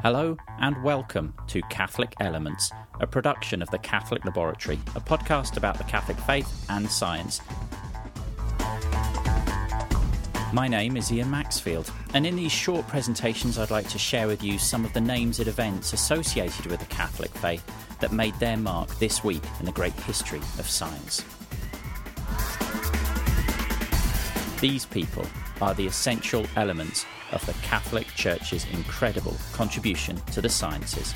Hello and welcome to Catholic Elements, a production of the Catholic Laboratory, a podcast about the Catholic faith and science. My name is Ian Maxfield, and in these short presentations I'd like to share with you some of the names and events associated with the Catholic faith that made their mark this week in the great history of science. These people are the essential elements of the Catholic Church's incredible contribution to the sciences.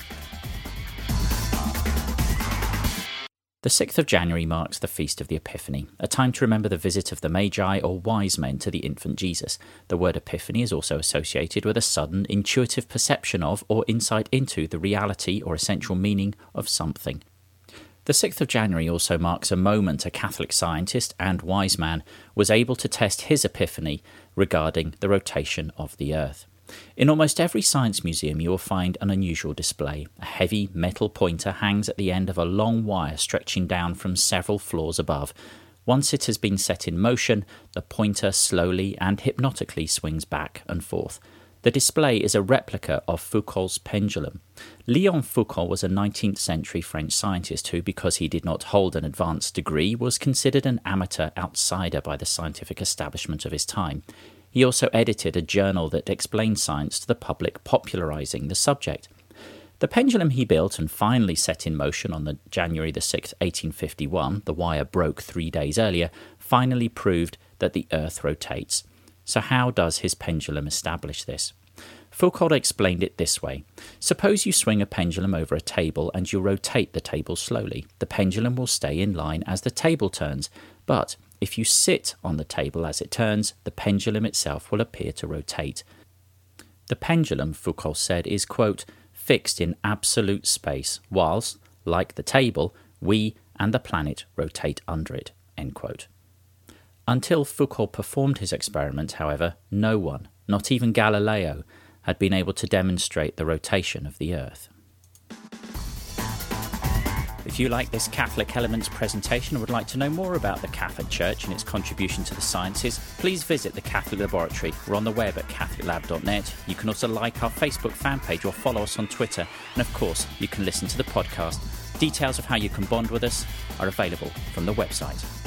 The 6th of January marks the Feast of the Epiphany, a time to remember the visit of the Magi or wise men to the infant Jesus. The word epiphany is also associated with a sudden, intuitive perception of or insight into the reality or essential meaning of something. The 6th of January also marks a moment a Catholic scientist and wise man was able to test his epiphany regarding the rotation of the Earth. In almost every science museum you will find an unusual display. A heavy metal pointer hangs at the end of a long wire stretching down from several floors above. Once it has been set in motion, the pointer slowly and hypnotically swings back and forth. The display is a replica of Foucault's pendulum. Léon Foucault was a 19th century French scientist who, because he did not hold an advanced degree, was considered an amateur outsider by the scientific establishment of his time. He also edited a journal that explained science to the public, popularising the subject. The pendulum he built and finally set in motion on January 6, 1851, the wire broke 3 days earlier, finally proved that the Earth rotates. So how does his pendulum establish this? Foucault explained it this way. Suppose you swing a pendulum over a table and you rotate the table slowly. The pendulum will stay in line as the table turns, but if you sit on the table as it turns, the pendulum itself will appear to rotate. The pendulum, Foucault said, is, quote, fixed in absolute space, whilst, like the table, we and the planet rotate under it, end quote. Until Foucault performed his experiment, however, no one, not even Galileo, had been able to demonstrate the rotation of the Earth. If you like this Catholic Elements presentation and would like to know more about the Catholic Church and its contribution to the sciences, please visit the Catholic Laboratory. We're on the web at catholiclab.net. You can also like our Facebook fan page or follow us on Twitter. And of course, you can listen to the podcast. Details of how you can bond with us are available from the website.